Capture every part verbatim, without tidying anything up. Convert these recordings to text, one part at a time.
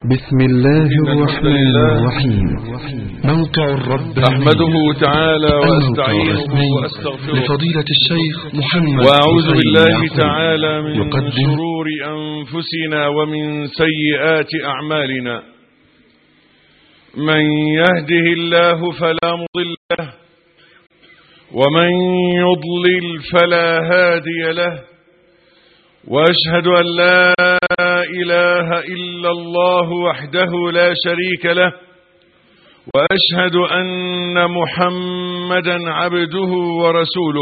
بسم الله الرحمن الرحيم. موقع الرب أحمده تعالى وأستعينه وأستغفره لفضيلة الشيخ محمد وأعوذ بالله تعالى من شرور أنفسنا ومن سيئات أعمالنا. من يهده الله فلا مضل له ومن يضلل فلا هادي له، وأشهد أن لا إله إلا الله وحده لا شريك له، وأشهد أن محمدا عبده ورسوله.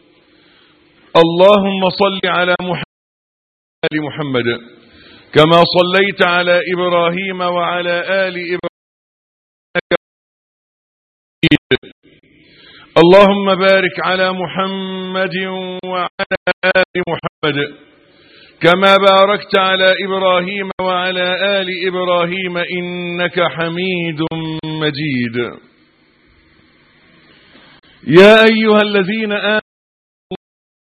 اللهم صل على محمد كما صليت على إبراهيم وعلى آل إبراهيم. اللهم بارك على محمد وعلى آل محمد كما باركت على إبراهيم وعلى آل إبراهيم إنك حميد مجيد. يا أيها الذين آمنوا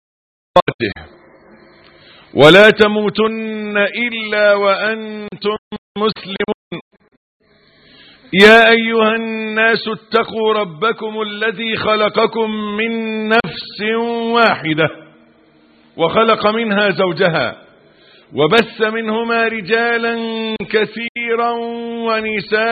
ولا تموتن إلا وأنتم مسلمون. يا أيها الناس اتقوا ربكم الذي خلقكم من نفس واحدة وخلق منها زوجها وبث منهما رجالا كثيرا ونساء،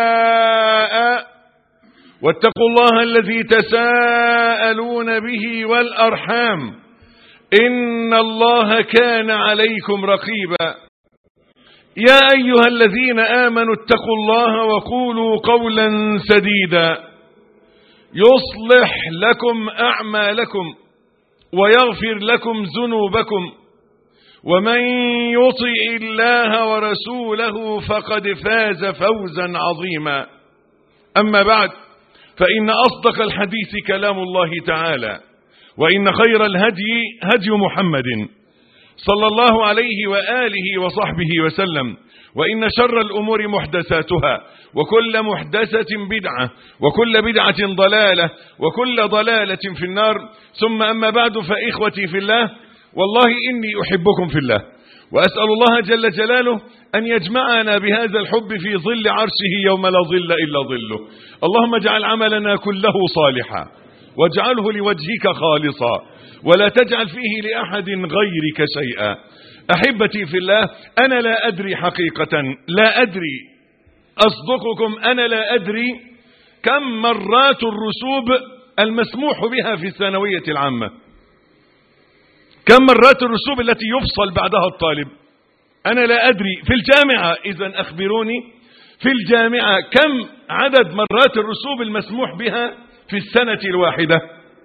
واتقوا الله الذي تساءلون به والأرحام إن الله كان عليكم رقيبا. يا أيها الذين آمنوا اتقوا الله وقولوا قولا سديدا يصلح لكم أعمالكم ويغفر لكم ذنوبكم، ومن يطع الله ورسوله فقد فاز فوزا عظيما. أما بعد، فإن أصدق الحديث كلام الله تعالى، وإن خير الهدي هدي محمد صلى الله عليه وآله وصحبه وسلم، وإن شر الأمور محدثاتها، وكل محدثة بدعة، وكل بدعة ضلالة، وكل ضلالة في النار. ثم أما بعد، فإخوتي في الله، والله إني أحبكم في الله، وأسأل الله جل جلاله أن يجمعنا بهذا الحب في ظل عرشه يوم لا ظل إلا ظله. اللهم اجعل عملنا كله صالحا، واجعله لوجهك خالصا، ولا تجعل فيه لأحد غيرك شيئا. أحبتي في الله، أنا لا أدري حقيقة، لا أدري أصدقكم، أنا لا أدري كم مرات الرسوب المسموح بها في الثانوية العامة، كم مرات الرسوب التي يفصل بعدها الطالب. أنا لا أدري. في الجامعة إذن أخبروني، في الجامعة كم عدد مرات الرسوب المسموح بها في السنة الواحدة؟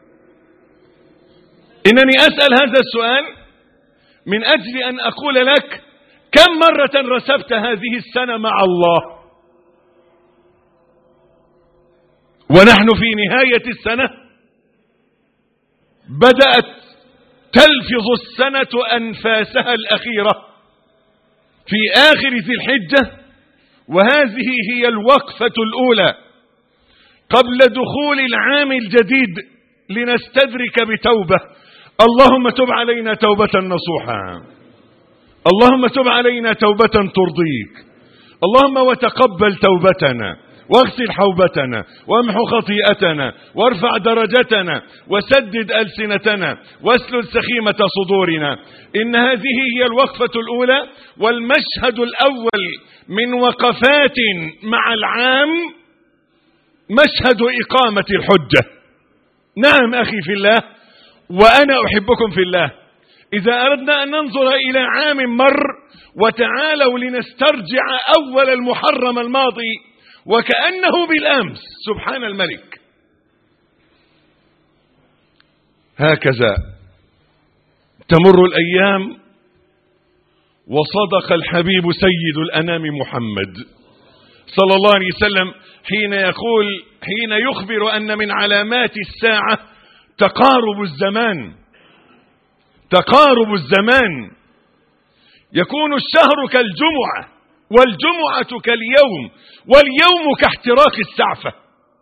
إنني أسأل هذا السؤال من أجل أن أقول لك كم مرة رسبت هذه السنة مع الله ونحن في نهاية السنة. بدأت تلفظ السنة أنفاسها الأخيرة في آخر ذي الحجة، وهذه هي الوقفة الأولى قبل دخول العام الجديد لنستدرك بتوبة. اللهم تب علينا توبة نصوحا، اللهم تب علينا توبة ترضيك، اللهم وتقبل توبتنا، واغسل حوبتنا، وامحو خطيئتنا، وارفع درجتنا، وسدد ألسنتنا، واسلل سخيمة صدورنا. إن هذه هي الوقفة الأولى والمشهد الأول من وقفات مع العام، مشهد إقامة الحجة. نعم أخي في الله، وأنا أحبكم في الله. إذا أردنا أن ننظر إلى عام مر، وتعالوا لنسترجع أول المحرم الماضي وكأنه بالأمس. سبحان الملك. هكذا تمر الأيام، وصدق الحبيب سيد الأنام محمد صلى الله عليه وسلم حين يقول، حين يخبر أن من علامات الساعة تقارب الزمان. تقارب الزمان، يكون الشهر كالجمعة، والجمعة كاليوم، واليوم كاحتراق السعفة.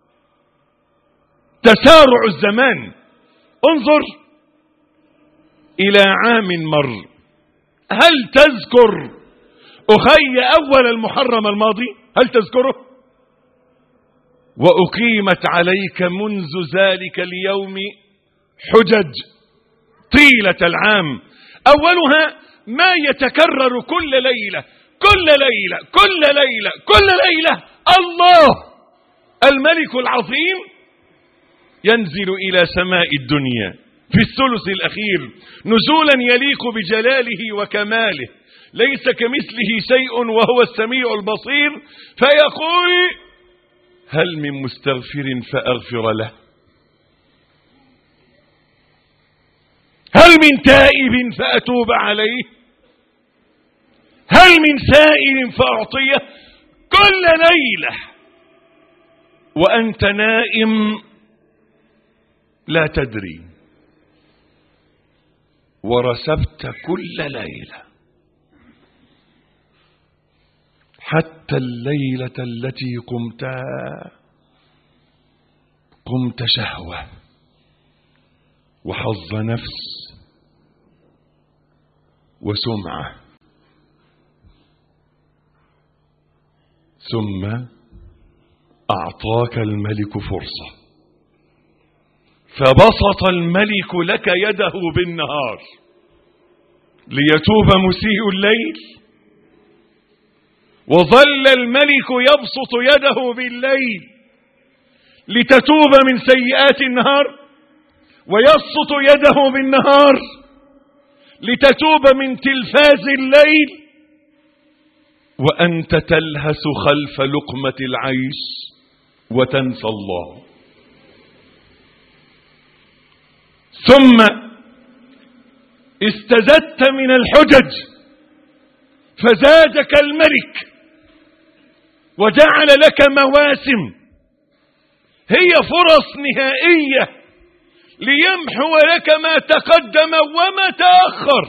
تسارع الزمان. انظر إلى عام مر، هل تذكر أخي أول المحرم الماضي، هل تذكره؟ وأقيمت عليك منذ ذلك اليوم حجج طيلة العام، أولها ما يتكرر كل ليلة كل ليلة كل ليلة كل ليلة، الله الملك العظيم ينزل إلى سماء الدنيا في الثلث الأخير نزولا يليق بجلاله وكماله، ليس كمثله شيء وهو السميع البصير، فيقول هل من مستغفر فأغفر له، هل من تائب فأتوب عليه، هل من سائل فأعطيه، كل ليلة وأنت نائم لا تدري، ورسبت كل ليلة حتى الليلة التي قمتها قمت شهوة وحظ نفس وسمعة، ثم أعطاك الملك فرصة، فبسط الملك لك يده بالنهار ليتوب مسيء الليل، وظل الملك يبسط يده بالليل لتتوب من سيئات النهار، ويبسط يده بالنهار لتتوب من تلفاز الليل، وأنت تلهث خلف لقمة العيش وتنسى الله. ثم استزدت من الحجج فزادك الملك وجعل لك مواسم هي فرص نهائية ليمحو لك ما تقدم وما تأخر،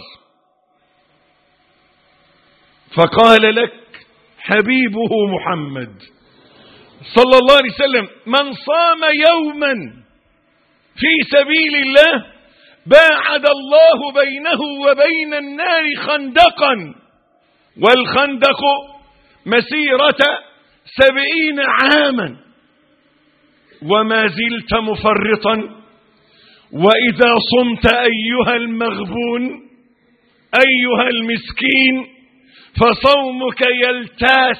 فقال لك حبيبه محمد صلى الله عليه وسلم من صام يوما في سبيل الله باعد الله بينه وبين النار خندقا، والخندق مسيرة سبعين عاما، وما زلت مفرطا. وإذا صمت أيها المغبون أيها المسكين فصومك يلتاس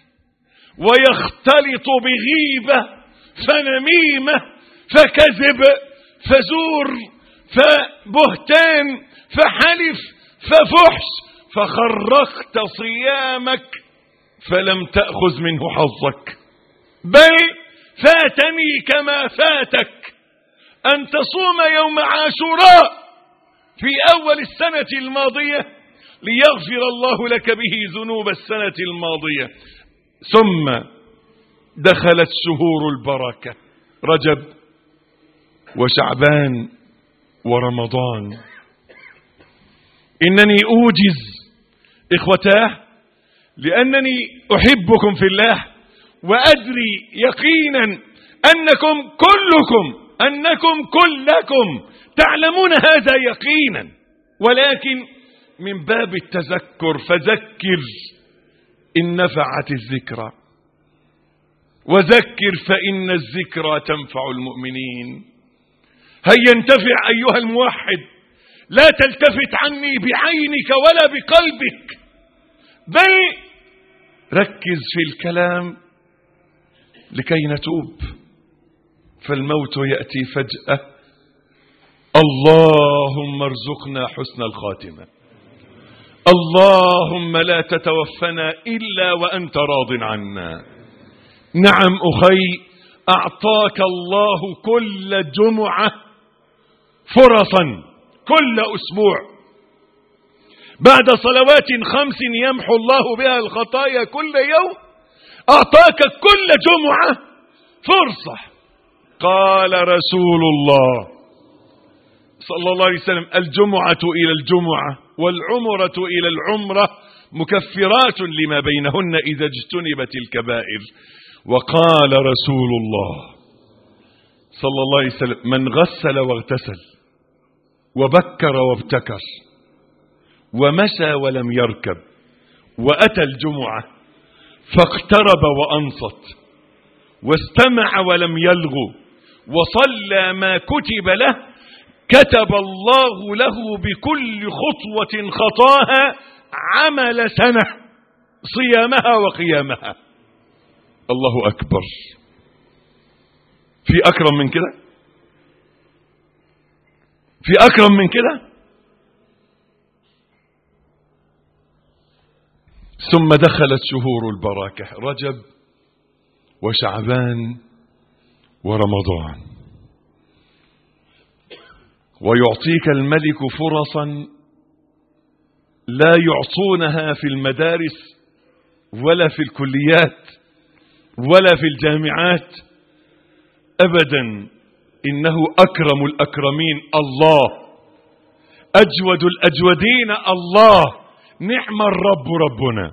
ويختلط بغيبة فنميمة فكذب فزور فبهتان فحلف ففحش، فخرقت صيامك فلم تأخذ منه حظك، بل فاتني كما فاتك أن تصوم يوم عاشوراء في أول السنة الماضية ليغفر الله لك به ذنوب السنة الماضية. ثم دخلت شهور البركة رجب وشعبان ورمضان. إنني أوجز إخوتاه لأنني أحبكم في الله، وأدري يقينا أنكم كلكم أنكم كلكم تعلمون هذا يقينا، ولكن من باب التذكر فذكر إن نفعت الذكرى، وذكر فإن الذكرى تنفع المؤمنين. هيا انتفع أيها الموحد، لا تلتفت عني بعينك ولا بقلبك، بل ركز في الكلام لكي نتوب، فالموت يأتي فجأة. اللهم ارزقنا حسن الخاتمة، اللهم لا تتوفنا إلا وأنت راض عنا. نعم أخي، أعطاك الله كل جمعة فرصا، كل أسبوع بعد صلوات خمس يمحو الله بها الخطايا كل يوم، أعطاك كل جمعة فرصة. قال رسول الله صلى الله عليه وسلم الجمعة إلى الجمعة والعمرة إلى العمرة مكفرات لما بينهن إذا اجتنبت الكبائر. وقال رسول الله صلى الله عليه وسلم من غسل واغتسل وبكر وابتكر ومشى ولم يركب وأتى الجمعة فاقترب وأنصت واستمع ولم يلغو وصلى ما كتب له، كتب الله له بكل خطوة خطاها عمل سنة صيامها وقيامها. الله أكبر. في أكرم من كده؟ في أكرم من كده؟ ثم دخلت شهور البركة، رجب وشعبان ورمضان، ويعطيك الملك فرصا لا يعطونها في المدارس ولا في الكليات ولا في الجامعات أبدا. إنه أكرم الأكرمين الله، أجود الأجودين الله، نعم الرب ربنا.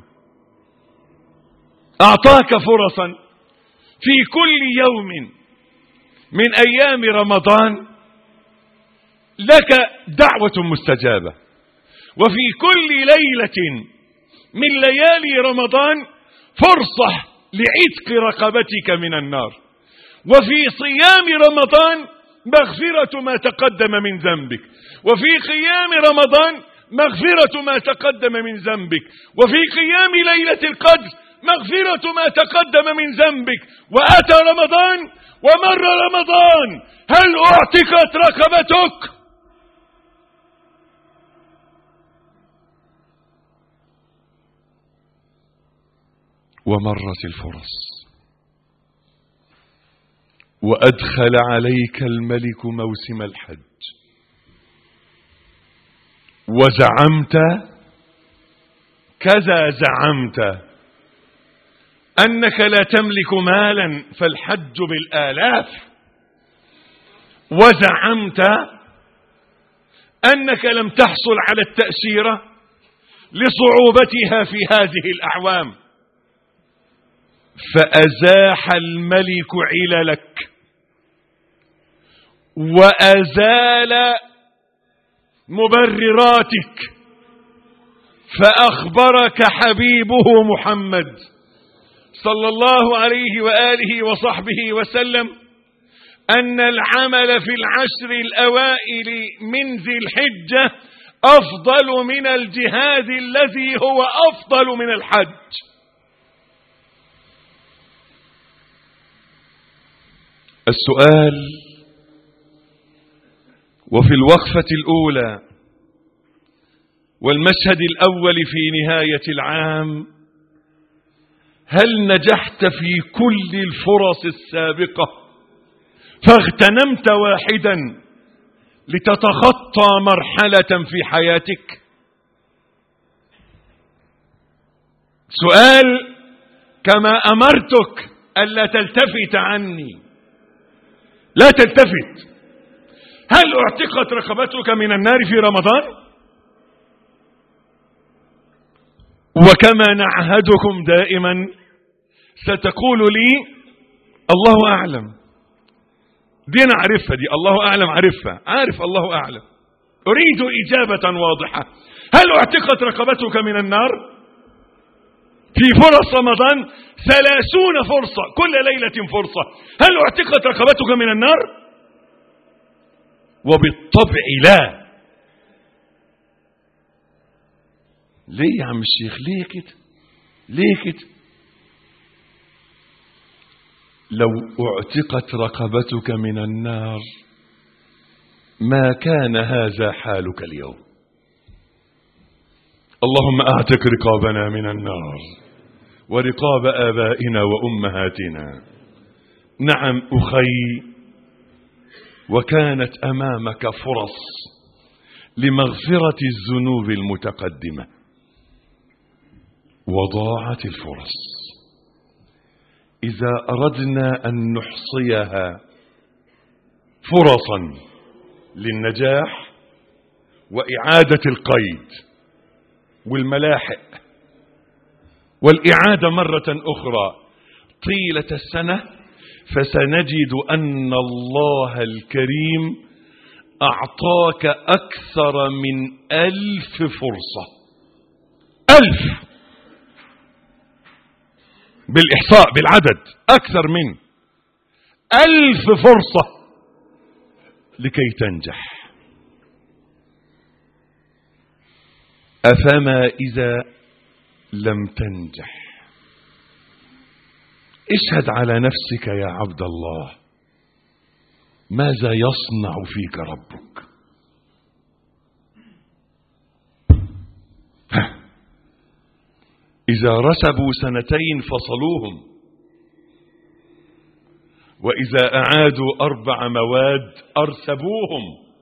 أعطاك فرصا في كل يوم من أيام رمضان لك دعوة مستجابة، وفي كل ليلة من ليالي رمضان فرصة لعتق رقبتك من النار، وفي صيام رمضان مغفرة ما تقدم من ذنبك، وفي قيام رمضان مغفرة ما تقدم من ذنبك، وفي قيام ليلة القدر مغفرة ما تقدم من ذنبك. وأتى رمضان ومر رمضان، هل أعتقت رقبتك؟ ومرت الفرص، وأدخل عليك الملك موسم الحج، وزعمت كذا زعمت أنك لا تملك مالا فالحج بالآلاف، وزعمت أنك لم تحصل على التأشيرة لصعوبتها في هذه الأعوام، فأزاح الملك عللك وأزال مبرراتك، فأخبرك حبيبه محمد صلى الله عليه وآله وصحبه وسلم أن العمل في العشر الأوائل من ذي الحجة أفضل من الجهاد الذي هو أفضل من الحج. السؤال: وفي الوقفة الأولى والمشهد الأول في نهاية العام هل نجحت في كل الفرص السابقة فاغتنمت واحدا لتتخطى مرحلة في حياتك؟ سؤال: كما أمرتك ألا تلتفت عني لا تلتفت، هل اعتقت رقبتك من النار في رمضان؟ وكما نعهدكم دائما ستقول لي الله أعلم. دي أنا عارفها، دي الله أعلم عارفها، عارف الله أعلم. أريد إجابة واضحة. هل اعتقت رقبتك من النار في فرص رمضان؟ ثلاثون فرصة، كل ليلة فرصة. هل اعتقت رقبتك من النار؟ وبالطبع لا. ليه يا عم الشيخ؟ ليه كده؟ ليه كده؟ لو اعتقت رقبتك من النار ما كان هذا حالك اليوم. اللهم اعتق رقابنا من النار ورقاب آبائنا وأمهاتنا. نعم أخي، وكانت أمامك فرص لمغفرة الذنوب المتقدمة وضاعت الفرص. إذا أردنا أن نحصيها فرصا للنجاح وإعادة القيد والملاحق والإعادة مرة أخرى طيلة السنة، فسنجد أن الله الكريم أعطاك أكثر من ألف فرصة. ألف بالإحصاء بالعدد أكثر من ألف فرصة لكي تنجح. أفما إذا لم تنجح؟ اشهد على نفسك يا عبد الله، ماذا يصنع فيك ربك؟ إذا رسبوا سنتين فصلوهم، وإذا أعادوا أربع مواد أرسبوهم،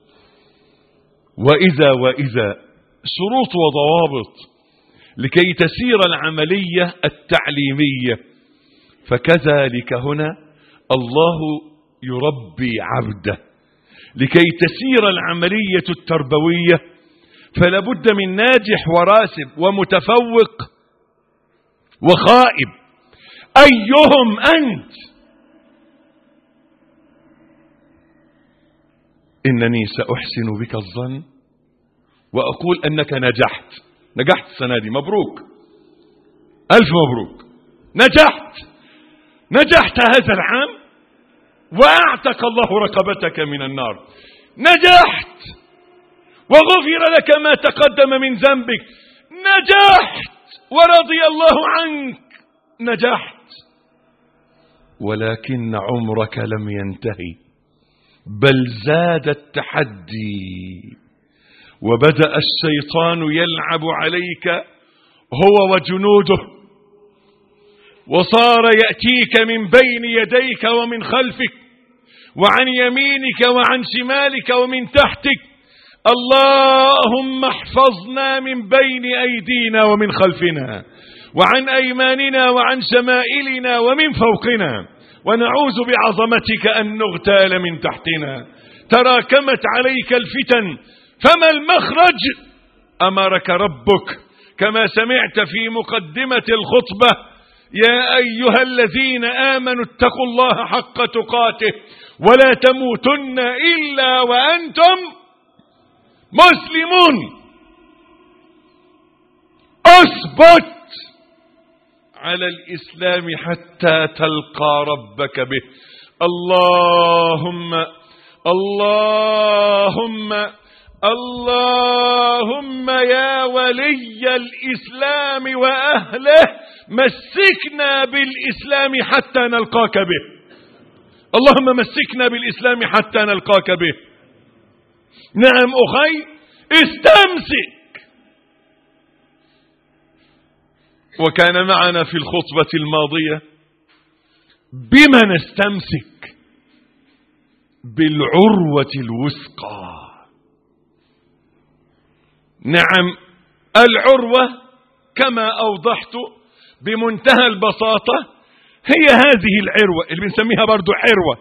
وإذا وإذا شروط وضوابط لكي تسير العملية التعليمية. فكذلك هنا الله يربي عبده لكي تسير العملية التربوية، فلا بد من ناجح وراسب ومتفوق وخائب. أيهم أنت؟ إنني سأحسن بك الظن وأقول أنك نجحت. نجحت السنة دي، مبروك، ألف مبروك، نجحت نجحت هذا العام وأعتق الله رقبتك من النار. نجحت وغفر لك ما تقدم من ذنبك. نجحت ورضي الله عنك. نجحت، ولكن عمرك لم ينتهي، بل زاد التحدي، وبدأ الشيطان يلعب عليك هو وجنوده، وصار يأتيك من بين يديك ومن خلفك وعن يمينك وعن شمالك ومن تحتك. اللهم احفظنا من بين أيدينا ومن خلفنا وعن أيماننا وعن شمائلنا ومن فوقنا، ونعوذ بعظمتك أن نغتال من تحتنا. تراكمت عليك الفتن، فما المخرج؟ أمرك ربك كما سمعت في مقدمة الخطبة: يا أيها الذين آمنوا اتقوا الله حق تقاته ولا تموتن إلا وأنتم مسلمون. أثبت على الإسلام حتى تلقى ربك به. اللهم اللهم اللهم يا ولي الإسلام وأهله، مسكنا بالإسلام حتى نلقاك به. اللهم مسكنا بالإسلام حتى نلقاك به. نعم أخي، استمسك. وكان معنا في الخطبة الماضية بما نستمسك؟ بالعروة الوثقى. نعم، العروة كما أوضحت بمنتهى البساطة هي هذه العروة اللي بنسميها برضو عروة،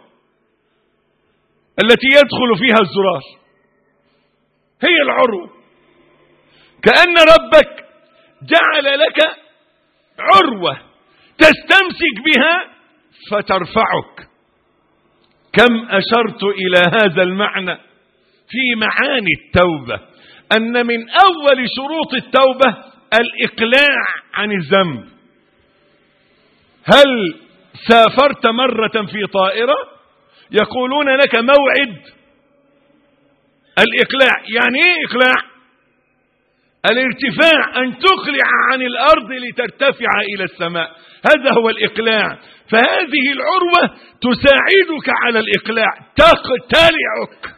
التي يدخل فيها الزرار. هي العروة، كأن ربك جعل لك عروة تستمسك بها فترفعك. كم أشرت إلى هذا المعنى في معاني التوبة، أن من أول شروط التوبة الإقلاع عن الذنب. هل سافرت مرة في طائرة يقولون لك موعد الإقلاع؟ يعني إيه إقلاع؟ الارتفاع، أن تقلع عن الأرض لترتفع إلى السماء، هذا هو الإقلاع. فهذه العروة تساعدك على الإقلاع، تقتلعك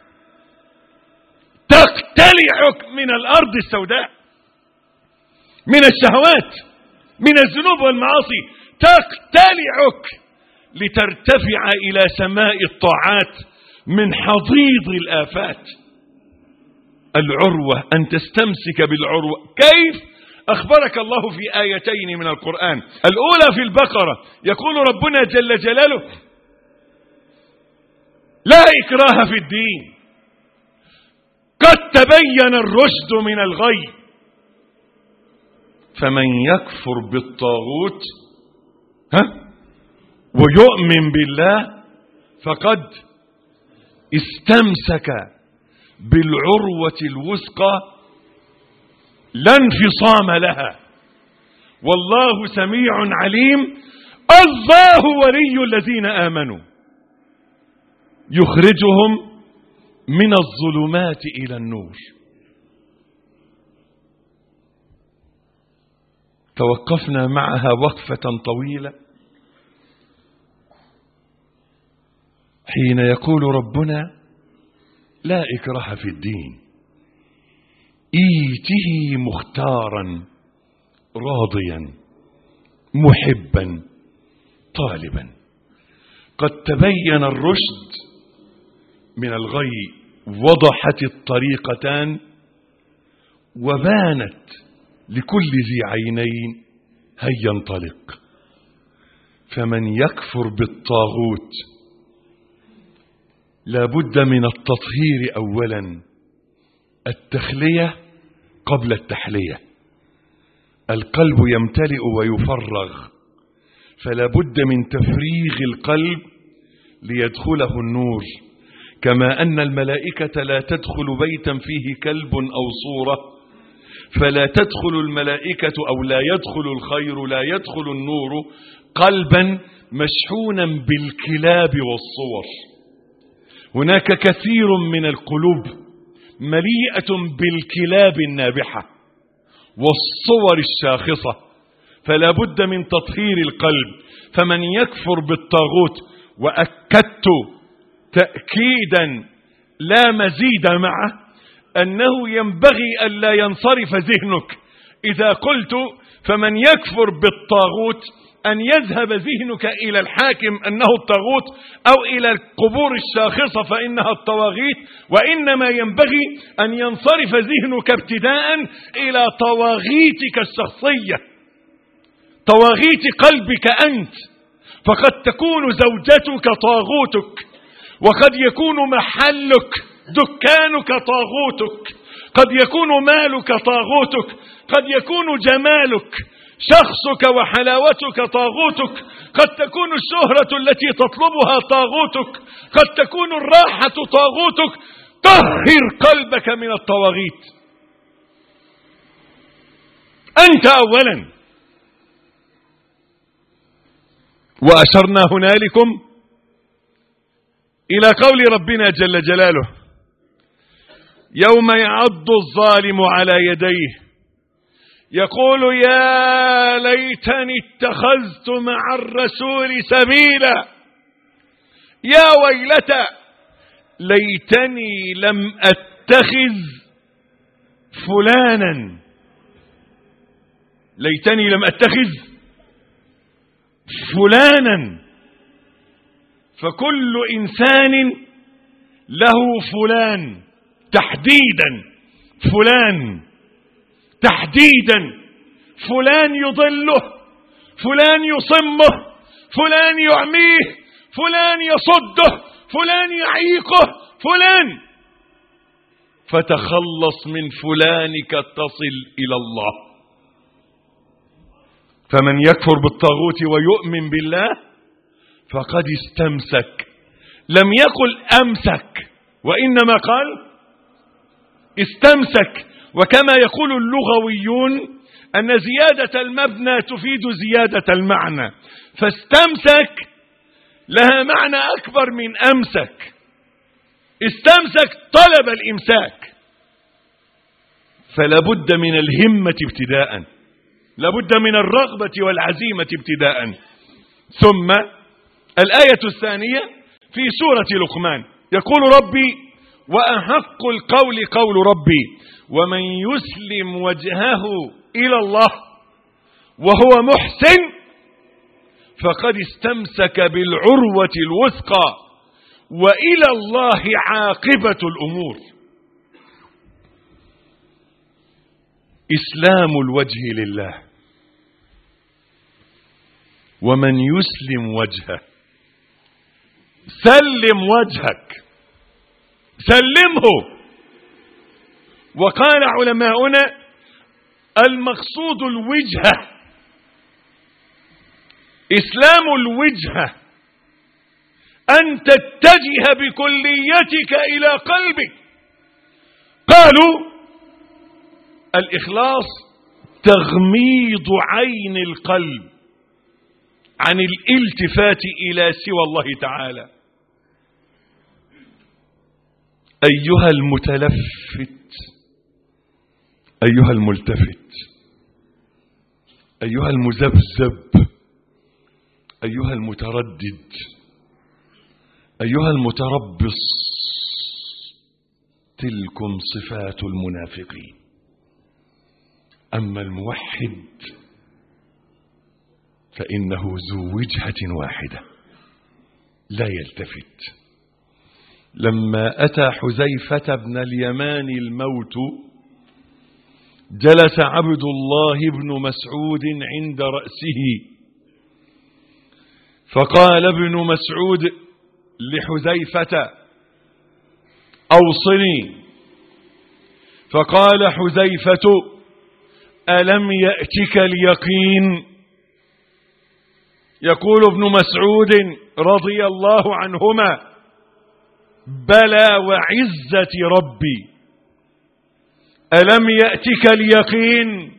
تقتلعك من الأرض السوداء، من الشهوات، من الذنوب والمعاصي، تقتلعك لترتفع إلى سماء الطاعات من حضيض الآفات. العروة، أن تستمسك بالعروة. كيف؟ أخبرك الله في آيتين من القرآن. الأولى في البقرة، يقول ربنا جل جلاله: لا إكراه في الدين، قد تبين الرشد من الغي، فمن يكفر بالطاغوت ها ويؤمن بالله فقد استمسك بالعروة الوثقى لا انفصام لها، والله سميع عليم. الله ولي الذين آمنوا يخرجهم من الظلمات إلى النور. توقفنا معها وقفة طويلة حين يقول ربنا لا إكراه في الدين، إيته مختارا راضيا محبا طالبا. قد تبين الرشد من الغي، وضحت الطريقتان، وبانت لكل ذي عينين هيا انطلق. فمن يكفر بالطاغوت لا بد من التطهير أولا، التخلية قبل التحلية. القلب يمتلئ ويفرغ، فلا بد من تفريغ القلب ليدخله النور. كما أن الملائكة لا تدخل بيتا فيه كلب أو صورة، فلا تدخل الملائكة أو لا يدخل الخير، لا يدخل النور قلبا مشحونا بالكلاب والصور. هناك كثير من القلوب مليئة بالكلاب النابحة والصور الشاخصة، فلا بد من تطهير القلب. فمن يكفر بالطاغوت، وأكدت تأكيدا لا مزيد معه أنه ينبغي أن لا ينصرف ذهنك إذا قلت فمن يكفر بالطاغوت، أن يذهب ذهنك إلى الحاكم أنه الطاغوت، أو إلى القبور الشاخصة فإنها الطواغيت، وإنما ينبغي أن ينصرف ذهنك ابتداء إلى طواغيتك الشخصية، طواغيت قلبك أنت. فقد تكون زوجتك طاغوتك، وقد يكون محلك دكانك طاغوتك، قد يكون مالك طاغوتك، قد يكون جمالك شخصك وحلاوتك طاغوتك، قد تكون الشهرة التي تطلبها طاغوتك، قد تكون الراحة طاغوتك. طهر قلبك من الطواغيت أنت أولا. وأشرنا هنالكم إلى قول ربنا جل جلاله يوم يعض الظالم على يديه يقول يا ليتني اتخذت مع الرسول سبيلا، يا ويلتى ليتني لم أتخذ فلانا، ليتني لم أتخذ فلانا. فكل إنسان له فلان، تحديدا فلان، تحديدا فلان يضله، فلان يصمه، فلان يعميه، فلان يصده، فلان يعيقه، فلان. فتخلص من فلانك تصل إلى الله. فمن يكفر بالطاغوت ويؤمن بالله فقد استمسك، لم يقل أمسك وإنما قال استمسك. وكما يقول اللغويون أن زيادة المبنى تفيد زيادة المعنى، فاستمسك لها معنى أكبر من أمسك. استمسك طلب الإمساك، فلا بد من الهمة ابتداء، لا بد من الرغبة والعزيمة ابتداء. ثم الآية الثانية في سورة لقمان يقول ربي وأحق القول قول ربي ومن يسلم وجهه إلى الله وهو محسن فقد استمسك بالعروة الوثقى وإلى الله عاقبة الأمور. إسلام الوجه لله، ومن يسلم وجهه، سلم وجهك، سلمه. وقال علماؤنا المقصود الوجهة، إسلام الوجهة أن تتجه بكليتك إلى قلبك. قالوا الإخلاص تغميض عين القلب عن الالتفات إلى سوى الله تعالى. أيها المتلفت، أيها الملتفت، أيها المذبذب، أيها المتردد، أيها المتربص، تلكم صفات المنافقين. أما الموحد فإنه ذو وجهة واحدة لا يلتفت. لما أتى حذيفة بن اليمان الموت جلس عبد الله بن مسعود عند رأسه، فقال ابن مسعود لحذيفة: أوصني. فقال حذيفة: ألم يأتك اليقين؟ يقول ابن مسعود رضي الله عنهما: بلى وعزة ربي. ألم يأتك اليقين؟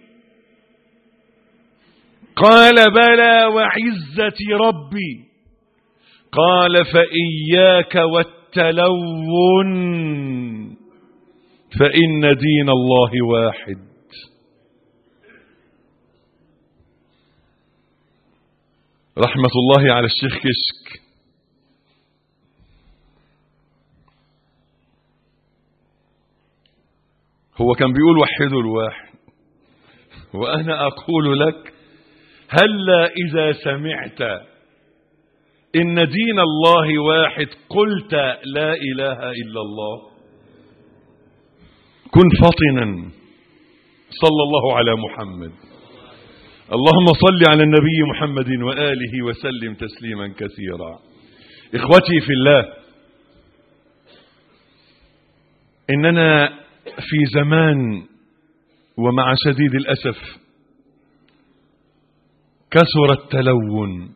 قال: بلى وعزة ربي. قال: فإياك والتلون فإن دين الله واحد. رحمة الله على الشيخ كشك. هو كان بيقول وحدوا الواحد، وأنا أقول لك: هلا إذا سمعت إن دين الله واحد قلت لا إله إلا الله. كن فطنا. صلى الله على محمد. اللهم صل على النبي محمد وآله وسلم تسليما كثيرا. إخوتي في الله، إننا في زمان ومع شديد الأسف كثر التلون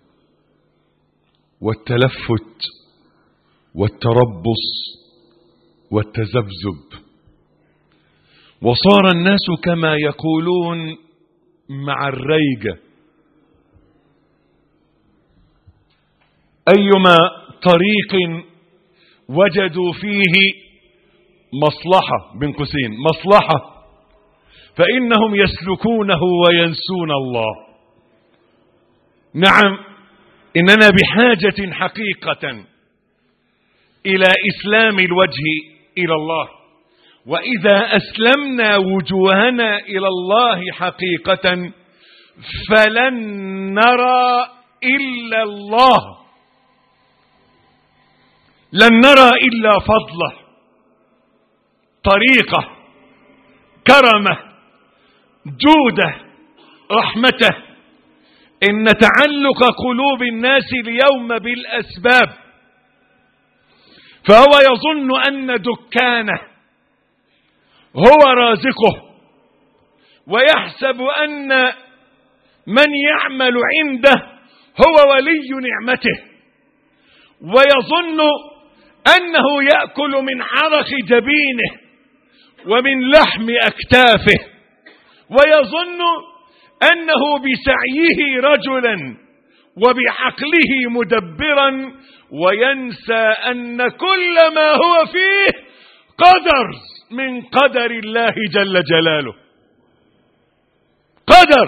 والتلفت والتربص والتذبذب، وصار الناس كما يقولون مع الريجة، أيما طريق وجدوا فيه مصلحة بين قوسين مصلحة فإنهم يسلكونه وينسون الله. نعم، إننا بحاجة حقيقة إلى إسلام الوجه إلى الله، وإذا أسلمنا وجوهنا إلى الله حقيقة فلن نرى إلا الله، لن نرى إلا فضله، طريقه، كرمه، جوده، رحمته. إن تعلق قلوب الناس اليوم بالأسباب، فهو يظن أن دكانه هو رازقه، ويحسب أن من يعمل عنده هو ولي نعمته، ويظن أنه يأكل من عرق جبينه ومن لحم أكتافه، ويظن أنه بسعيه رجلا وبعقله مدبرا، وينسى أن كل ما هو فيه قدر من قدر الله جل جلاله، قدر.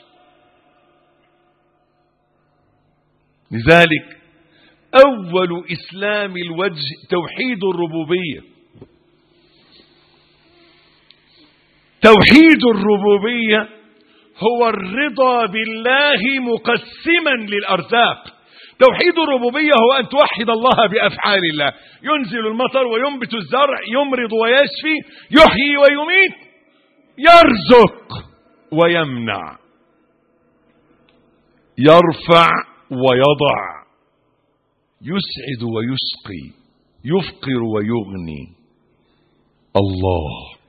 لذلك أول إسلام الوجه توحيد الربوبية. توحيد الربوبية هو الرضا بالله مقسما للأرزاق. توحيد الربوبية هو أن توحد الله بأفعال الله: ينزل المطر وينبت الزرع، يمرض ويشفي، يحيي ويميت، يرزق ويمنع، يرفع ويضع، يسعد ويسقي، يفقر ويغني. الله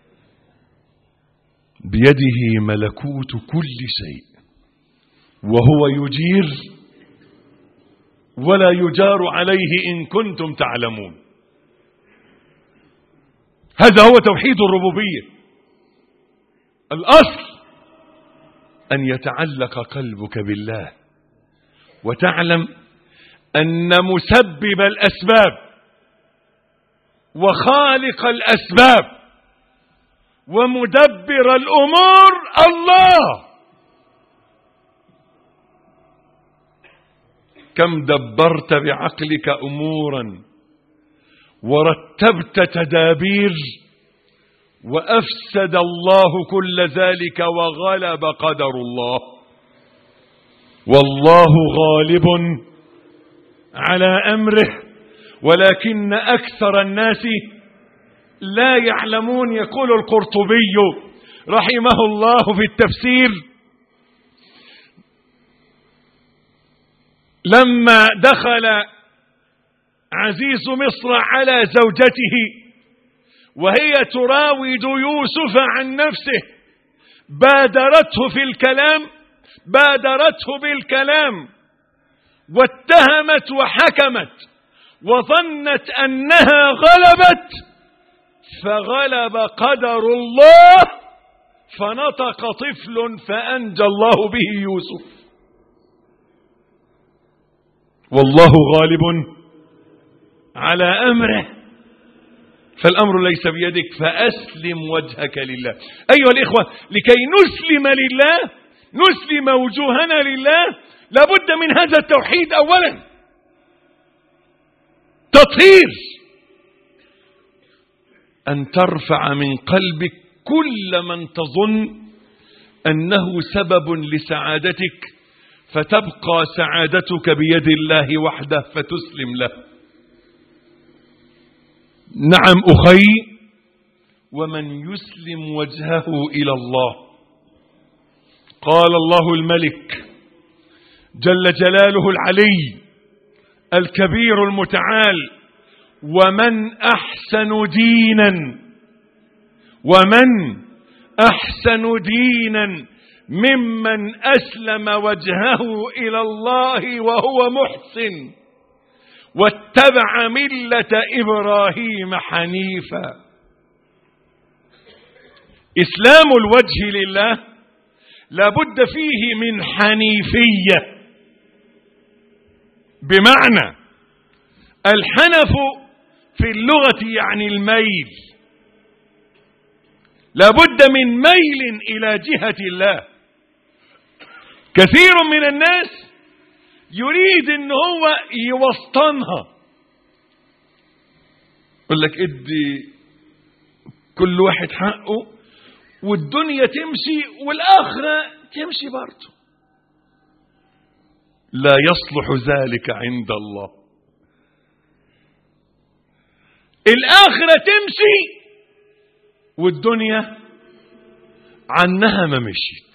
بيده ملكوت كل شيء، وهو يجير ولا يجار عليه إن كنتم تعلمون. هذا هو توحيد الربوبية. الأصل أن يتعلق قلبك بالله وتعلم أن مسبب الأسباب وخالق الأسباب ومدبر الأمور الله. كم دبرت بعقلك أمورا ورتبت تدابير وأفسد الله كل ذلك وغلب قدر الله. والله غالب على أمره ولكن أكثر الناس لا يعلمون. يقول القرطبي رحمه الله في التفسير: لما دخل عزيز مصر على زوجته وهي تراود يوسف عن نفسه بادرته في الكلام بادرته بالكلام واتهمت وحكمت وظنت أنها غلبت، فغلب قدر الله فنطق طفل فأنجى الله به يوسف. والله غالب على أمره فالأمر ليس بيدك، فأسلم وجهك لله. أيها الإخوة، لكي نسلم لله نسلم وجوهنا لله لابد من هذا التوحيد أولا، تطهير، أن ترفع من قلبك كل من تظن أنه سبب لسعادتك، فتبقى سعادتك بيد الله وحده فتسلم له. نعم أخي، ومن يسلم وجهه إلى الله، قال الله الملك جل جلاله العلي الكبير المتعال: ومن أحسن دينا ومن أحسن دينا ممن أسلم وجهه إلى الله وهو محسن واتبع ملة إبراهيم حنيفا. إسلام الوجه لله لابد فيه من حنيفية، بمعنى الحنف في اللغة يعني الميل، لابد من ميل إلى جهة الله. كثير من الناس يريد ان هو يوسطنها، يقول لك ادي كل واحد حقه والدنيا تمشي والآخرة تمشي برضه. لا يصلح ذلك عند الله. الآخرة تمشي والدنيا عنها ما مشيت،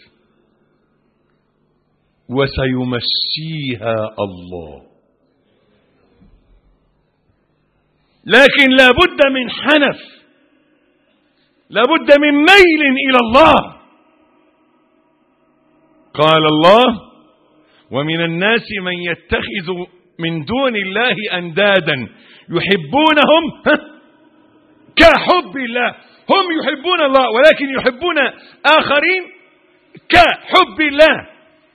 وسيمشيها الله. لكن لا بد من حنف، لا بد من ميل إلى الله. قال الله: ومن الناس من يتخذ من دون الله أندادا يحبونهم كحب الله. هم يحبون الله ولكن يحبون آخرين كحب الله.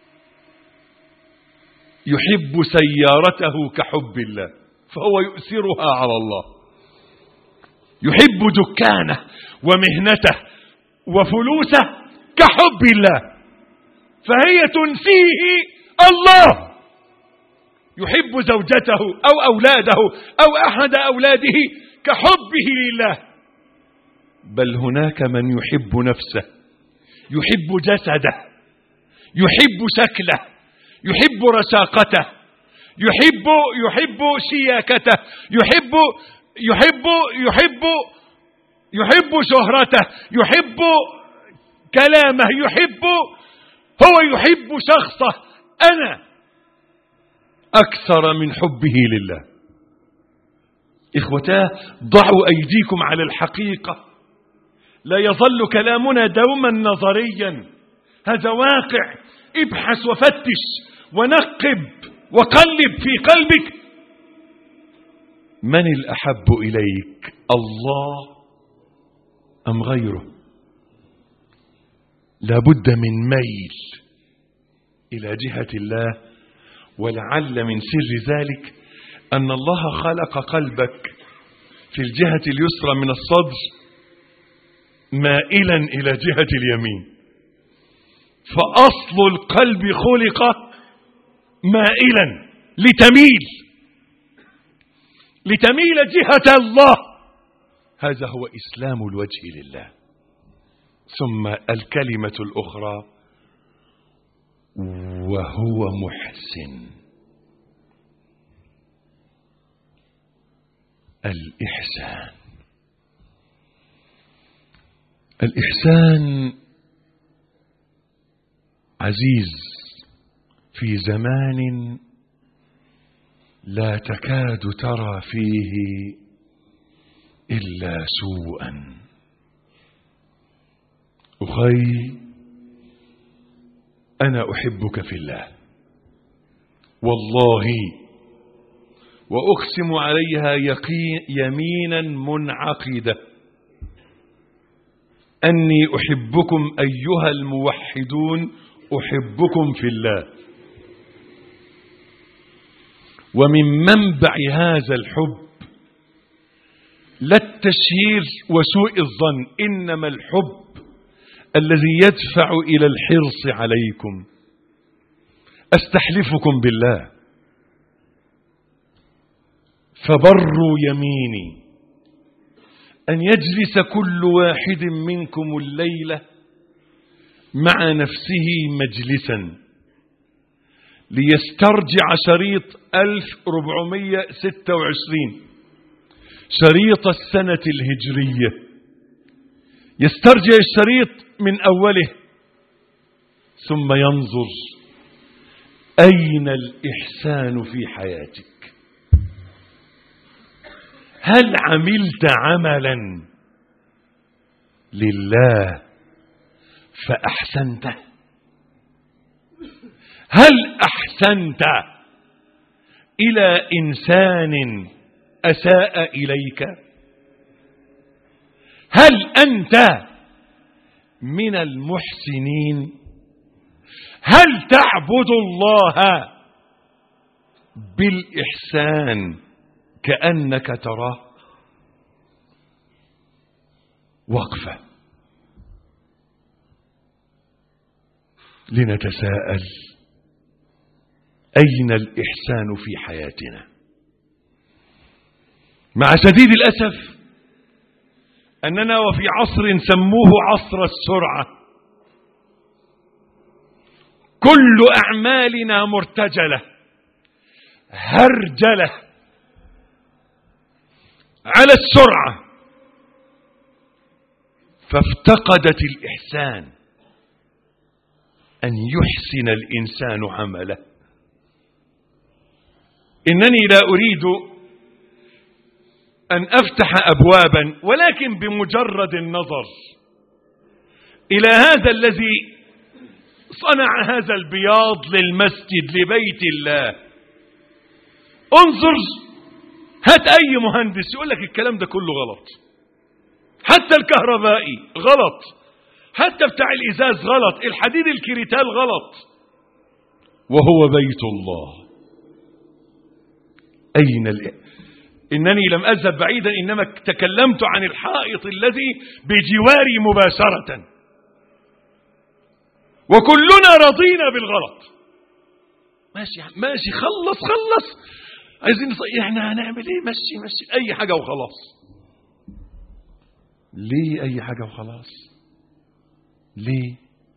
يحب سيارته كحب الله فهو يؤثرها على الله، يحب دكانه ومهنته وفلوسه كحب الله فهي تنسيه الله. يحب زوجته أو أولاده أو أحد أولاده كحبه لله. بل هناك من يحب نفسه، يحب جسده، يحب شكله، يحب رشاقته، يحب يحب شياكته، يحب يحب يحب يحب شهرته، يحب كلامه، يحب هو يحب شخصه أنا أكثر من حبه لله. إخوتاه، ضعوا أيديكم على الحقيقة، لا يظل كلامنا دوما نظريا، هذا واقع. ابحث وفتش ونقب وقلب في قلبك، من الأحب إليك، الله أم غيره؟ لابد من ميل إلى جهة الله ولعل من سر ذلك أن الله خلق قلبك في الجهة اليسرى من الصدر مائلا إلى جهة اليمين، فأصل القلب خلق مائلا لتميل لتميل جهة الله. هذا هو إسلام الوجه لله. ثم الكلمة الأخرى وهو محسن، الإحسان. الإحسان عزيز في زمان لا تكاد ترى فيه إلا سوءا. أخي، أنا أحبك في الله والله، وأقسم عليها يقين يمينا منعقدة أني أحبكم أيها الموحدون، أحبكم في الله. ومن منبع هذا الحب لا التشهير وسوء الظن، إنما الحب الذي يدفع إلى الحرص عليكم. أستحلفكم بالله فبروا يميني أن يجلس كل واحد منكم الليلة مع نفسه مجلسا ليسترجع شريط ألف وأربعمائة وستة وعشرين، شريط السنة الهجرية، يسترجع الشريط من أوله ثم ينظر أين الإحسان في حياتك. هل عملت عملا لله فأحسنته؟ هل أحسنت إلى إنسان أساء إليك؟ هل أنت من المحسنين؟ هل تعبد الله بالإحسان كأنك تراه؟ وقفة لنتساءل أين الإحسان في حياتنا؟ مع شديد الأسف أننا وفي عصر سموه عصر السرعة، كل أعمالنا مرتجلة هرجلة على السرعة، فافتقدت الإحسان أن يحسن الإنسان عمله. إنني لا أريد أن أفتح أبوابا، ولكن بمجرد النظر إلى هذا الذي صنع هذا البياض للمسجد لبيت الله، انظر، هات أي مهندس يقول لك الكلام ده كله غلط، حتى الكهربائي غلط، حتى بتاع الإزاز غلط، الحديد الكريتال غلط، وهو بيت الله. أين ال... إنني لم أذهب بعيدا، إنما تكلمت عن الحائط الذي بجواري مباشرة، وكلنا رضينا بالغلط. ماشي ماشي، خلص خلص، عايزين احنا هنعمل ايه؟ مشي مشي اي حاجة وخلاص. ليه اي حاجة وخلاص؟ ليه؟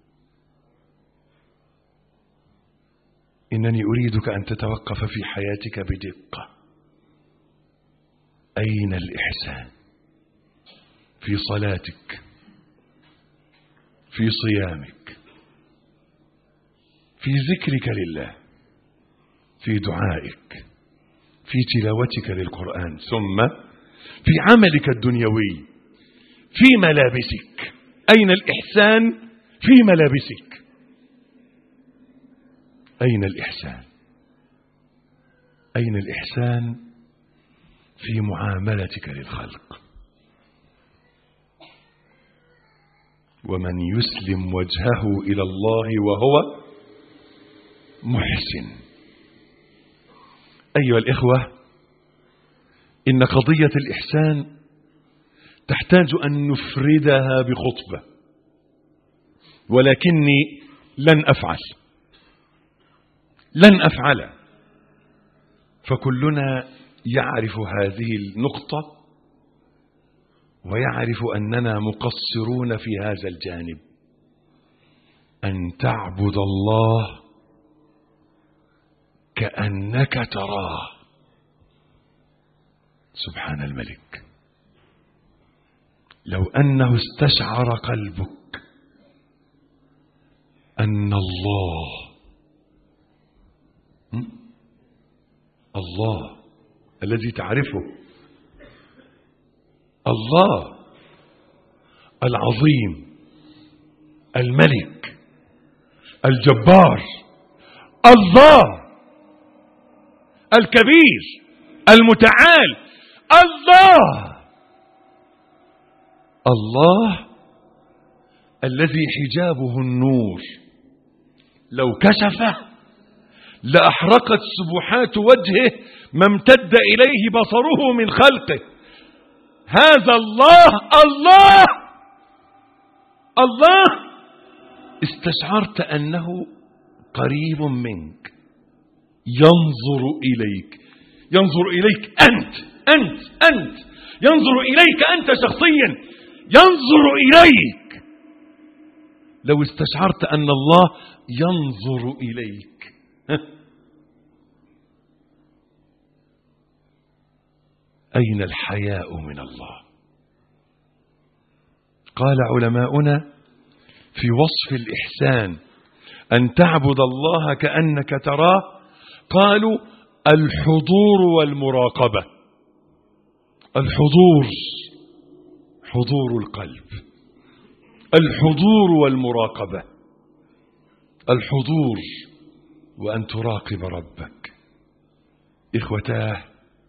إنني أريدك أن تتوقف في حياتك بدقة. أين الإحسان في صلاتك، في صيامك، في ذكرك لله، في دعائك، في تلاوتك للقرآن، ثم في عملك الدنيوي، في ملابسك؟ أين الإحسان في ملابسك؟ أين الإحسان؟ أين الإحسان في معاملتك للخلق؟ ومن يسلم وجهه إلى الله وهو محسن أيها الإخوة، إن قضية الإحسان تحتاج أن نفردها بخطبة، ولكني لن أفعل لن أفعل فكلنا يعرف هذه النقطة ويعرف أننا مقصرون في هذا الجانب. أن تعبد الله كأنك تراه. سبحان الملك، لو أنه استشعر قلبك أن الله الله الذي تعرفه، الله العظيم الملك الجبار، الله الكبير المتعال، الله الله الذي حجابه النور، لو كشفه لأحرقت سبحات وجهه ما امتد إليه بصره من خلقه. هذا الله الله الله استشعرت أنه قريب منك، ينظر إليك ينظر إليك أنت أنت أنت ينظر إليك أنت شخصيا، ينظر إليك. لو استشعرت أن الله ينظر إليك، أين الحياء من الله؟ قال علماؤنا في وصف الإحسان أن تعبد الله كأنك تراه، قالوا الحضور والمراقبة. الحضور حضور القلب، الحضور والمراقبة. الحضور وأن تراقب ربك. إخوتاه،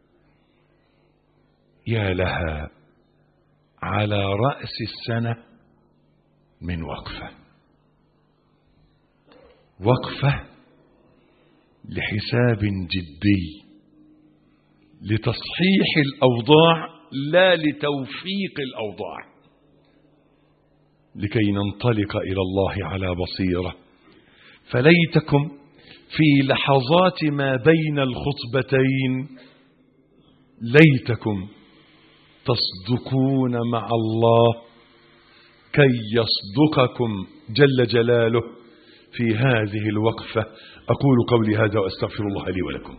يا لها على رأس السنة من وقفة، وقفة لحساب جدي، لتصحيح الأوضاع لا لتوفيق الأوضاع، لكي ننطلق إلى الله على بصيرة. فليتكم في لحظات ما بين الخطبتين ليتكم تصدقون مع الله كي يصدقكم جل جلاله في هذه الوقفة. أقول قولي هذا وأستغفر الله لي ولكم.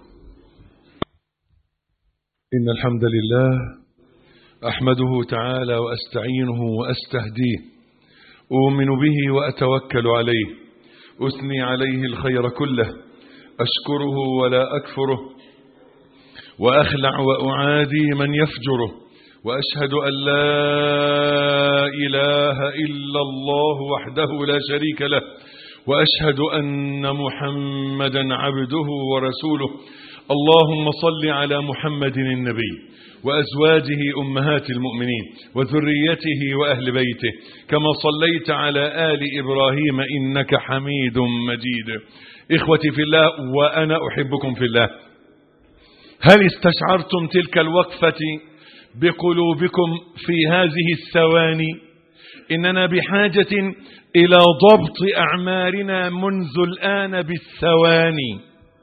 إن الحمد لله أحمده تعالى وأستعينه وأستهديه، أؤمن به وأتوكل عليه، أثني عليه الخير كله، أشكره ولا أكفره، وأخلع وأعادي من يفجره، وأشهد أن لا إله إلا الله وحده لا شريك له، وأشهد أن محمدا عبده ورسوله. اللهم صل على محمد النبي وأزواجه أمهات المؤمنين وذريته وأهل بيته كما صليت على آل إبراهيم إنك حميد مجيد. إخوتي في الله وأنا أحبكم في الله، هل استشعرتم تلك الوقفة بقلوبكم في هذه الثواني؟ إننا بحاجة إلى ضبط أعمارنا منذ الآن بالثواني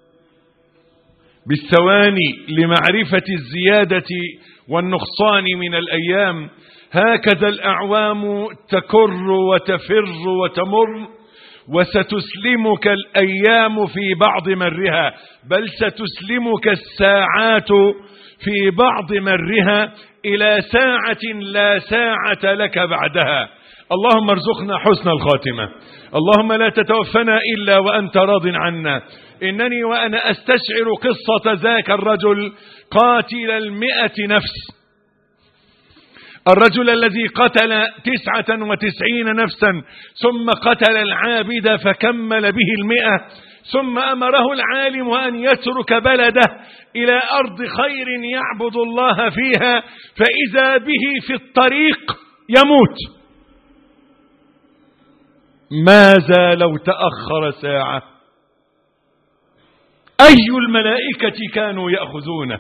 بالثواني لمعرفة الزيادة والنقصان من الأيام. هكذا الأعوام تكر وتفر وتمر، وستسلمك الأيام في بعض مرها، بل ستسلمك الساعات في بعض مرها إلى ساعة لا ساعة لك بعدها. اللهم ارزقنا حسن الخاتمة، اللهم لا تتوفنا إلا وأنت راض عنا. إنني وأنا أستشعر قصة ذاك الرجل قاتل المئة نفس، الرجل الذي قتل تسعة وتسعين نفسا ثم قتل العابد فكمل به المئة، ثم أمره العالم أن يترك بلده إلى أرض خير يعبد الله فيها، فإذا به في الطريق يموت. ماذا لو تأخر ساعة أي الملائكة كانوا يأخذونه؟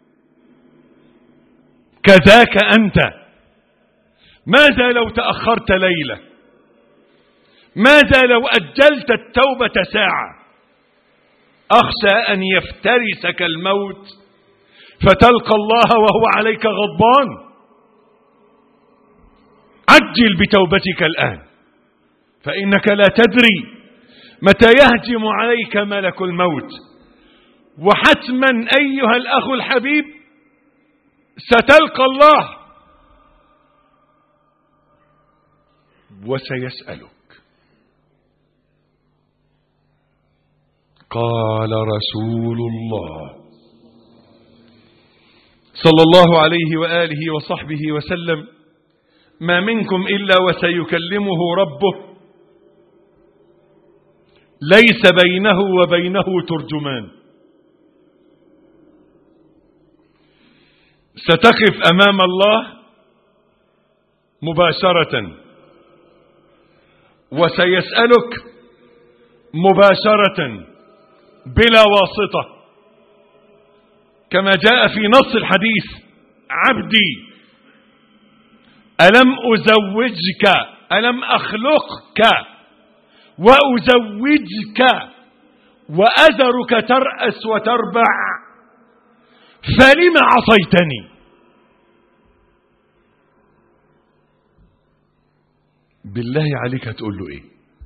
كذاك أنت. ماذا لو تأخرت ليلة؟ ماذا لو أجلت التوبة ساعة؟ أخشى أن يفترسك الموت فتلقى الله وهو عليك غضبان. عجل بتوبتك الآن، فإنك لا تدري متى يهجم عليك ملك الموت. وحتما أيها الأخ الحبيب ستلقى الله وسيسألك. قال رسول الله صلى الله عليه وآله وصحبه وسلم: ما منكم إلا وسيكلمه ربه ليس بينه وبينه ترجمان. ستقف أمام الله مباشرة وسيسألك مباشرة بلا واسطة، كما جاء في نص الحديث: عبدي ألم أزوجك ألم أخلقك وأزوجك وأذرك ترأس وتربع فلم عصيتني؟ بالله عليك هتقول له ايه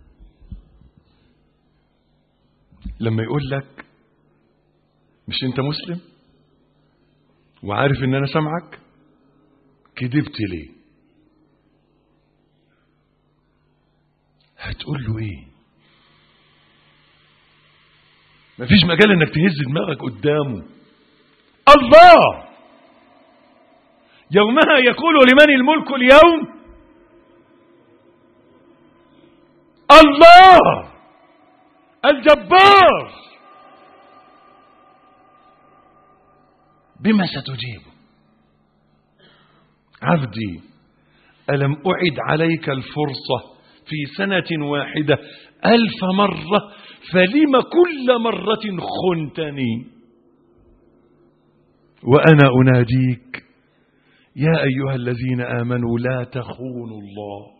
لما يقول لك: مش انت مسلم وعارف ان انا سامعك، كذبت ليه؟ هتقول له ايه؟ مفيش مجال انك تهز دماغك قدامه. الله يومها يقول: لمن الملك اليوم؟ الله الجبار. بما ستجيب؟ عبدي ألم أعد عليك الفرصة في سنة واحدة ألف مرة فلم كل مرة خنتني؟ وأنا أناديك يا أيها الذين آمنوا لا تخونوا الله،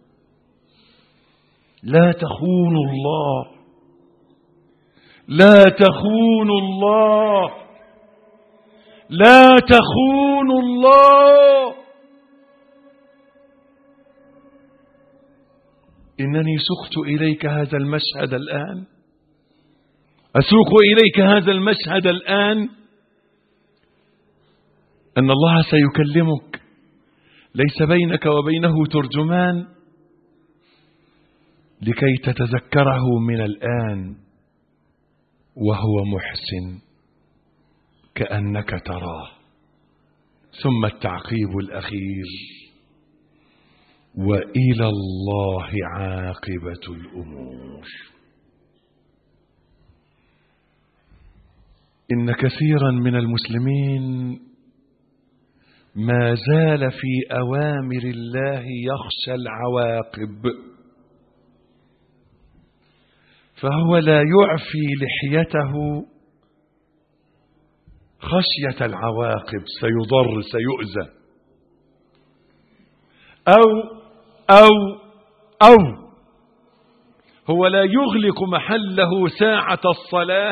لا تخونوا الله، لا تخونوا الله، لا تخونوا الله. إنني سقت إليك هذا المشهد الآن، أسوق إليك هذا المشهد الآن، أن الله سيكلمك ليس بينك وبينه ترجمان، لكي تتذكره من الآن وهو محسن كأنك تراه. ثم التعقيب الأخير: وإلى الله عاقبة الأمور. إن كثيرا من المسلمين ما زال في أوامر الله يخشى العواقب، فهو لا يعفي لحيته خشية العواقب، سيضر سيؤذى، أو أو أو هو لا يغلق محله ساعة الصلاة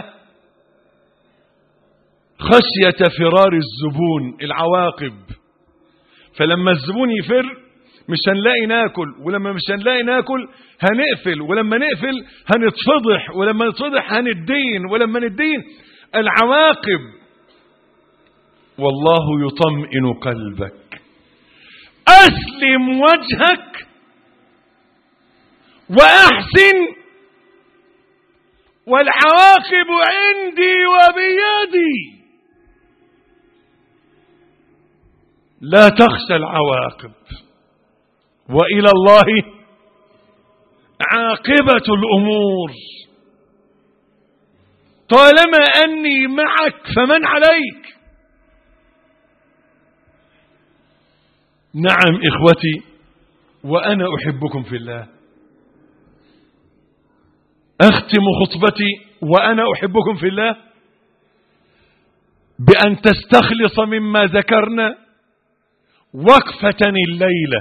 خشية فرار الزبون، العواقب. فلما الزبون يفر مش هنلاقي ناكل، ولما مش هنلاقي ناكل هنقفل، ولما نقفل هنتفضح، ولما نتفضح هندين، ولما ندين العواقب. والله يطمئن قلبك: أسلم وجهك وأحسن والعواقب عندي وبيدي. لا تخشى العواقب، وإلى الله عاقبة الأمور. طالما أني معك فمن عليك. نعم إخوتي، وأنا أحبكم في الله. أختم خطبتي وأنا أحبكم في الله. بأن تستخلص مما ذكرنا وقفة الليلة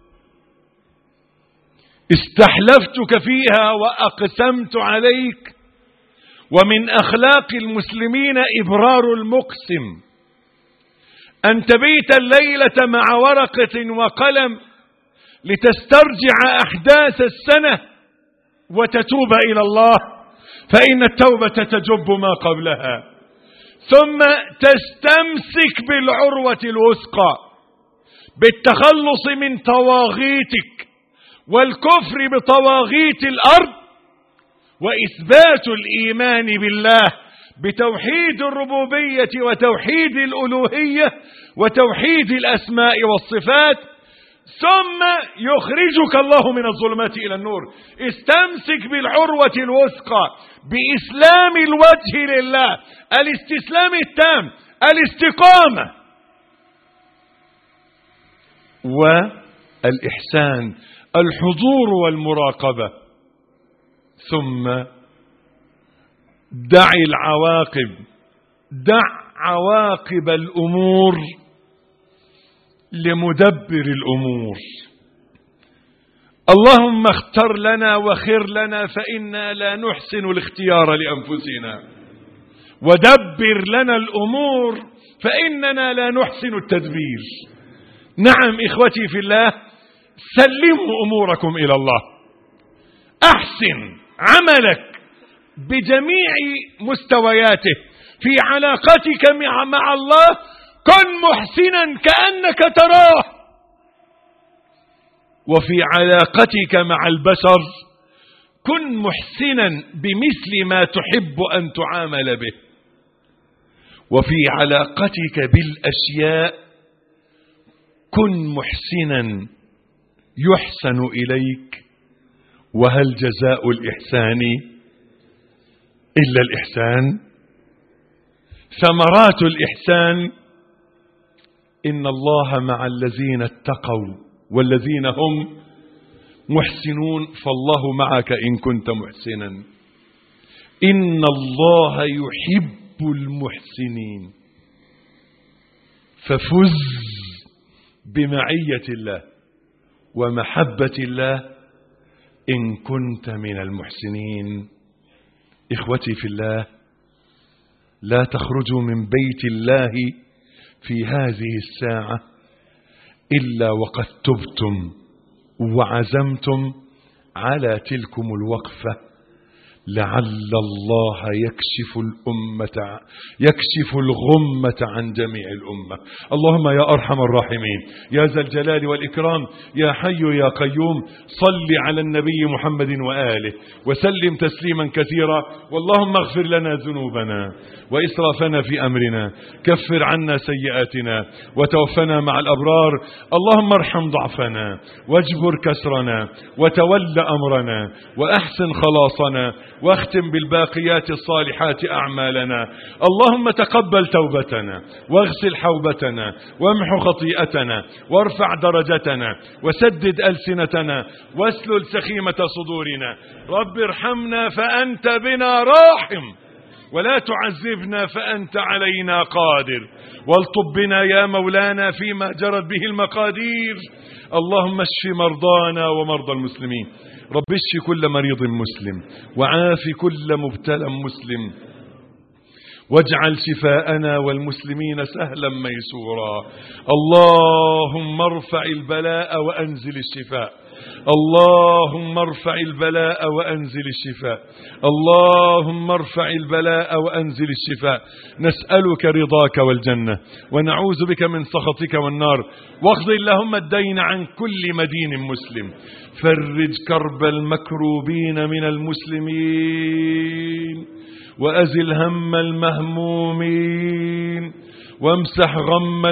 استحلفتك فيها وأقسمت عليك. ومن أخلاق المسلمين إبرار المقسم، أن تبيت الليلة مع ورقة وقلم لتسترجع أحداث السنة وتتوب إلى الله، فإن التوبة تجب ما قبلها. ثم تستمسك بالعروة الوثقى بالتخلص من طواغيتك والكفر بطواغيت الأرض، وإثبات الإيمان بالله بتوحيد الربوبية وتوحيد الألوهية وتوحيد الأسماء والصفات، ثم يخرجك الله من الظلمات إلى النور. استمسك بالعروة الوثقى بإسلام الوجه لله، الاستسلام التام، الاستقامة والإحسان، الحضور والمراقبة. ثم دع العواقب، دع عواقب الأمور لمدبر الأمور. اللهم اختر لنا وخر لنا فإنا لا نحسن الاختيار لأنفسنا، ودبر لنا الأمور فإننا لا نحسن التدبير. نعم إخوتي في الله، سلموا أموركم إلى الله، أحسن عملك بجميع مستوياته. في علاقتك مع الله كن محسنا كأنك تراه، وفي علاقتك مع البشر كن محسنا بمثل ما تحب أن تعامل به. وفي علاقتك بالأشياء كن محسنا يحسن إليك. وهل جزاء الإحسان إلا الإحسان؟ ثمرات الإحسان: إن الله مع الذين اتقوا والذين هم محسنون، فالله معك إن كنت محسنا. إن الله يحب المحسنين، ففز بمعية الله ومحبة الله إن كنت من المحسنين. إخوتي في الله، لا تخرجوا من بيت الله في هذه الساعة إلا وقد تبتم وعزمتم على تلكم الوقفة، لعل الله يكشف الأمة يكشف الغمة عن جميع الأمة. اللهم يا أرحم الراحمين، يا ذا الجلال والإكرام، يا حي يا قيوم، صل على النبي محمد وآله وسلم تسليما كثيرا. واللهم اغفر لنا ذنوبنا وإسرافنا في أمرنا، كفر عنا سيئاتنا وتوفنا مع الأبرار. اللهم ارحم ضعفنا واجبر كسرنا وتول أمرنا وأحسن خلاصنا، واختم بالباقيات الصالحات أعمالنا. اللهم تقبل توبتنا واغسل حوبتنا وامحو خطيئتنا وارفع درجتنا وسدد ألسنتنا واسلل سخيمة صدورنا. رب ارحمنا فأنت بنا راحم، ولا تعذبنا فأنت علينا قادر، والطب بنا يا مولانا فيما جرت به المقادير. اللهم اشف مرضانا ومرضى المسلمين، رب اشف كل مريض مسلم وعافي كل مبتلى مسلم، واجعل شفاءنا والمسلمين سهلا ميسورا. اللهم ارفع البلاء وأنزل الشفاء، اللهم ارفع البلاء وأنزل الشفاء، اللهم ارفع البلاء وأنزل الشفاء. نسألك رضاك والجنة ونعوذ بك من سخطك والنار. واقض اللهم الدين عن كل مدين مسلم، فرج كرب المكروبين من المسلمين، وأزل هم المهمومين، وامسح غم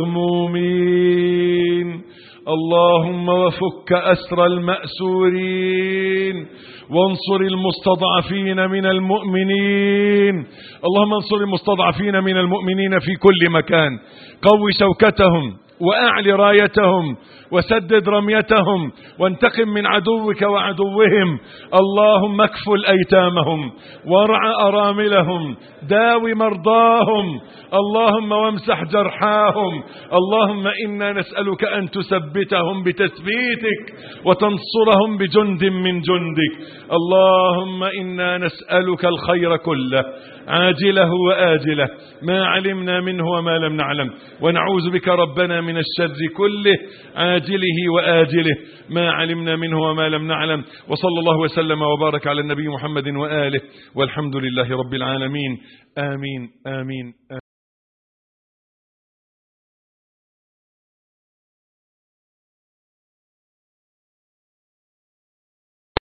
المغمومين. اللهم وفك أسر المأسورين، وانصر المستضعفين من المؤمنين. اللهم انصر المستضعفين من المؤمنين في كل مكان، قو شوكتهم وأعل رايتهم وسدد رميتهم وانتقم من عدوك وعدوهم. اللهم اكفل أيتامهم وارع أراملهم داوي مرضاهم اللهم وامسح جرحاهم. اللهم إنا نسألك أن تثبتهم بتثبيتك وتنصرهم بجند من جندك. اللهم إنا نسألك الخير كله عاجله وآجله ما علمنا منه وما لم نعلم، ونعوذ بك ربنا من الشر كله عاجله وآجله ما علمنا منه وما لم نعلم. وصلى الله وسلم وبارك على النبي محمد وآله والحمد لله رب العالمين. آمين آمين, آمين.